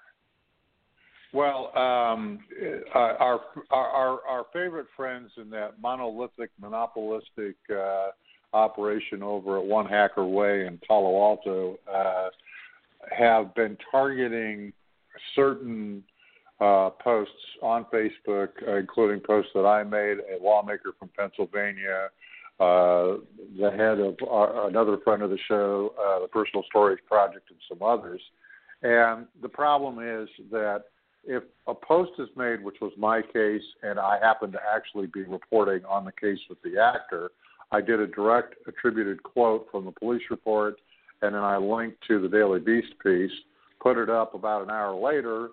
Well, um, our, our our favorite friends in that monolithic, monopolistic uh, operation over at One Hacker Way in Palo Alto uh, have been targeting certain uh, posts on Facebook, uh, including posts that I made, a lawmaker from Pennsylvania, uh, the head of our, another friend of the show, uh, the Personal Storage Project, and some others. And the problem is that if a post is made, which was my case, and I happen to actually be reporting on the case with the actor, I did a direct attributed quote from the police report, and then I linked to the Daily Beast piece, put it up about an hour later.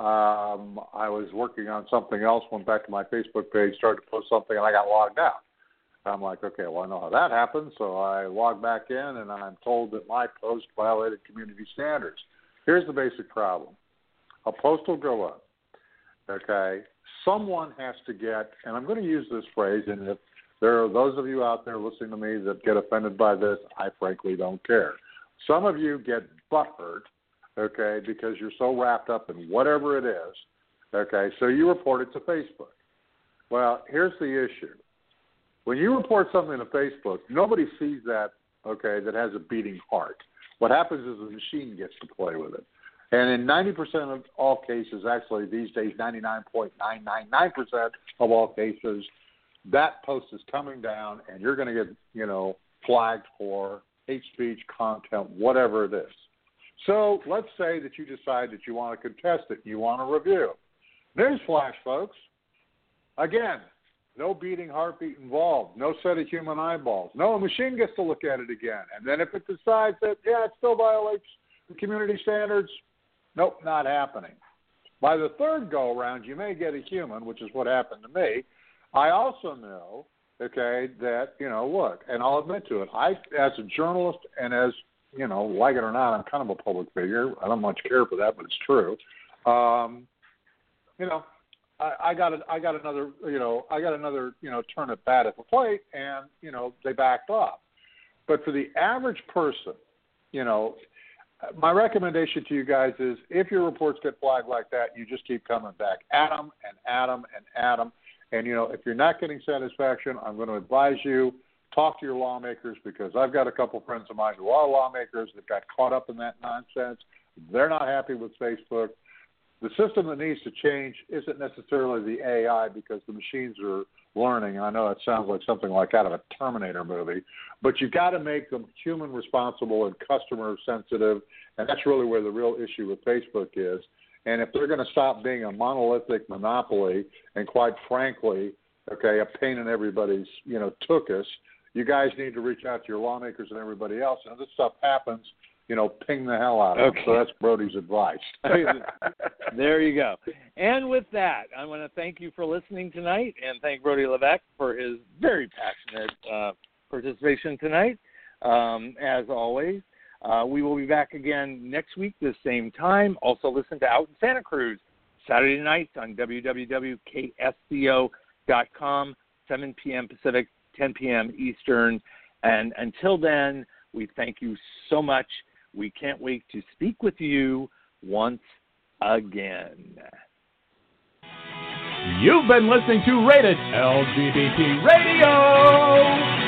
Um, I was working on something else, went back to my Facebook page, started to post something, and I got logged out. I'm like, okay, well, I know how that happened, so I log back in, and I'm told that my post violated community standards. Here's the basic problem. A post will go up, okay? Someone has to get, and I'm going to use this phrase, and if there are those of you out there listening to me that get offended by this, I frankly don't care. Some of you get butthurt, okay, because you're so wrapped up in whatever it is, okay, so you report it to Facebook. Well, here's the issue. When you report something to Facebook, nobody sees that, okay, that has a beating heart. What happens is the machine gets to play with it. And in ninety percent of all cases, actually these days ninety-nine point nine nine nine percent of all cases, that post is coming down and you're going to get, you know, flagged for hate speech, content, whatever it is. So let's say that you decide that you want to contest it, you want to review. Newsflash, folks. Again, no beating heartbeat involved, no set of human eyeballs. No, a machine gets to look at it again. And then if it decides that, yeah, it still violates the community standards, nope, not happening. By the third go-around, you may get a human, which is what happened to me. I also know, okay, that, you know, look, and I'll admit to it, I, as a journalist and as, you know, like it or not, I'm kind of a public figure. I don't much care for that, but it's true. Um, you know, I, I got a, I got another, you know, I got another, you know, turn at bat at the plate, and, you know, they backed off. But for the average person, you know, my recommendation to you guys is if your reports get flagged like that, you just keep coming back at them and at them and at them. And, you know, if you're not getting satisfaction, I'm going to advise you, talk to your lawmakers, because I've got a couple friends of mine who are lawmakers that got caught up in that nonsense. They're not happy with Facebook. The system that needs to change isn't necessarily the A I, because the machines are learning. I know it sounds like something like out of a Terminator movie, but you've got to make them human responsible and customer sensitive, and that's really where the real issue with Facebook is. And if they're going to stop being a monolithic monopoly and, quite frankly, okay, a pain in everybody's, you know, tuchus, you guys need to reach out to your lawmakers and everybody else. And if this stuff happens, you know, ping the hell out of okay. them. So that's Brody's advice. There you go. And with that, I want to thank you for listening tonight, and thank Brody Levesque for his very passionate uh, participation tonight. Um, as always, uh, we will be back again next week, the same time. Also listen to Out in Santa Cruz, Saturday nights on w w w dot k s c o dot com, seven p.m. Pacific, ten p.m. Eastern. And until then, we thank you so much. We can't wait to speak with you once again. You've been listening to Rated L G B T Radio.